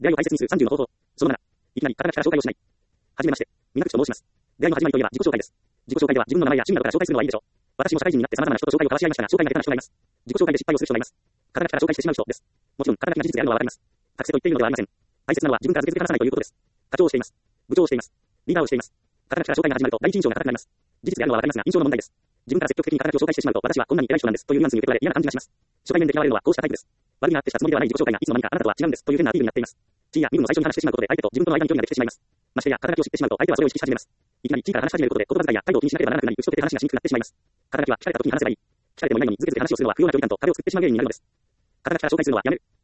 出会いを大切にする30の方法。その7、いきなり肩書きから紹介をしない。はじめまして、皆口と申します。出会いの始まりといえば自己紹介です。自己紹介では自分の名前や趣味などから紹介するのはいいでしょう。私も社会人になって様々な人と紹介を交わし合いましたが、紹介が下手な人がいます。自己紹介で失敗をする人がいます。肩書きから紹介してしまう人です。もちろん、肩書きが事実であるのはわかります。隠せと言っているのではありません。大切なのは自分からずけずけ話さないということです。課長をしています。部長をしています。リーダーをしています。肩書きから紹介が始まると第一印象が硬くなります。事実であるのはわかりますが、印象の問題です。自分から積極的に肩書きを紹介してしまうと、私はこんなに偉い人なんですというニュアンスに受け取られ嫌な感じがします。初対面で嫌われるのはこうしたタイプです。悪気があってしたつもりではない自己紹介がいつの間にかあなたとは違うんですという変なアピールになっています。地位や身分の最初に話してしまうことで相手と自分との間に距離ができてしまいます。ましてや肩書きを知ってしまうと相手はそれを意識し始めます。いきなり地位から話し始めることで言葉遣いや態度を気にしなければならなくなり、打ち解けて話がしにくくなってしまいます。肩書きは聞かれた時に話せばいい。聞かれてもいないのにずけずけ話をするのは不要な距離感と壁を作ってしまう原因になるのです。肩書きから紹介するのはやめる。